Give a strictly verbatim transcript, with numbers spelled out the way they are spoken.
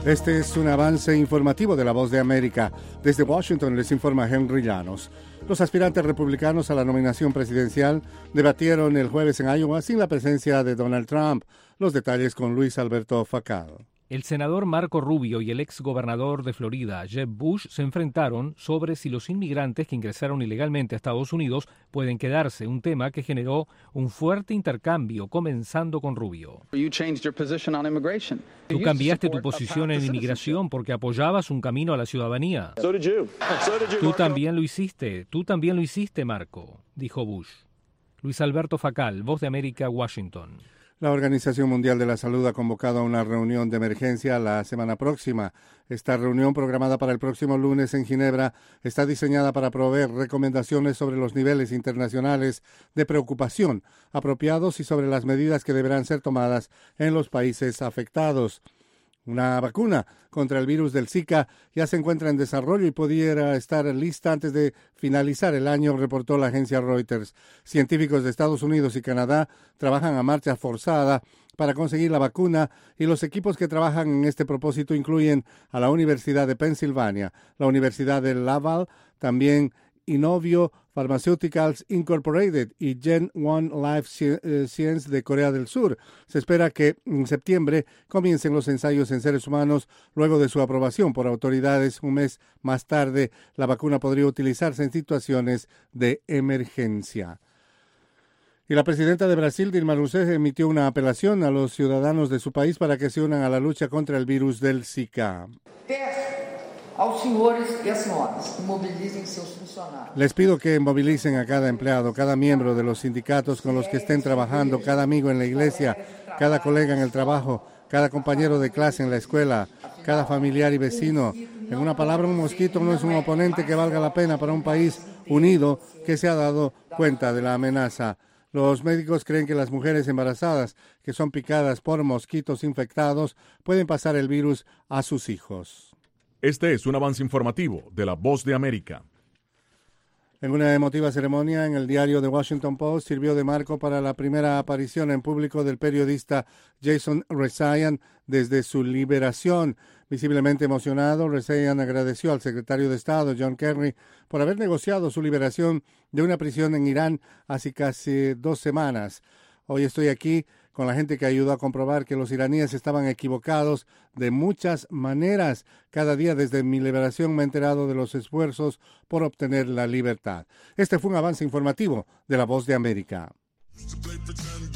Este es un avance informativo de La Voz de América. Desde Washington les informa Henry Llanos. Los aspirantes republicanos a la nominación presidencial debatieron el jueves en Iowa sin la presencia de Donald Trump. Los detalles con Luis Alberto Facal. El senador Marco Rubio y el ex gobernador de Florida, Jeb Bush, se enfrentaron sobre si los inmigrantes que ingresaron ilegalmente a Estados Unidos pueden quedarse, un tema que generó un fuerte intercambio, comenzando con Rubio. Tú cambiaste tu posición en inmigración porque apoyabas un camino a la ciudadanía. Tú también lo hiciste, tú también lo hiciste, Marco, dijo Bush. Luis Alberto Facal, Voz de América, Washington. La Organización Mundial de la Salud ha convocado a una reunión de emergencia la semana próxima. Esta reunión, programada para el próximo lunes en Ginebra, está diseñada para proveer recomendaciones sobre los niveles internacionales de preocupación apropiados y sobre las medidas que deberán ser tomadas en los países afectados. Una vacuna contra el virus del Zika ya se encuentra en desarrollo y pudiera estar lista antes de finalizar el año, reportó la agencia Reuters. Científicos de Estados Unidos y Canadá trabajan a marcha forzada para conseguir la vacuna y los equipos que trabajan en este propósito incluyen a la Universidad de Pensilvania, la Universidad de Laval, también Inovio Pharmaceuticals Incorporated y Gen One Life Science de Corea del Sur. Se espera que en septiembre comiencen los ensayos en seres humanos luego de su aprobación por autoridades. Un mes más tarde, la vacuna podría utilizarse en situaciones de emergencia. Y la presidenta de Brasil, Dilma Rousseff, emitió una apelación a los ciudadanos de su país para que se unan a la lucha contra el virus del Zika. Les pido que movilicen a cada empleado, cada miembro de los sindicatos con los que estén trabajando, cada amigo en la iglesia, cada colega en el trabajo, cada compañero de clase en la escuela, cada familiar y vecino. En una palabra, un mosquito no es un oponente que valga la pena para un país unido que se ha dado cuenta de la amenaza. Los médicos creen que las mujeres embarazadas que son picadas por mosquitos infectados pueden pasar el virus a sus hijos. Este es un avance informativo de La Voz de América. En una emotiva ceremonia en el diario The Washington Post sirvió de marco para la primera aparición en público del periodista Jason Rezaian desde su liberación. Visiblemente emocionado, Rezaian agradeció al secretario de Estado, John Kerry, por haber negociado su liberación de una prisión en Irán hace casi dos semanas. Hoy estoy aquí con la gente que ayudó a comprobar que los iraníes estaban equivocados de muchas maneras. Cada día desde mi liberación me he enterado de los esfuerzos por obtener la libertad. Este fue un avance informativo de La Voz de América.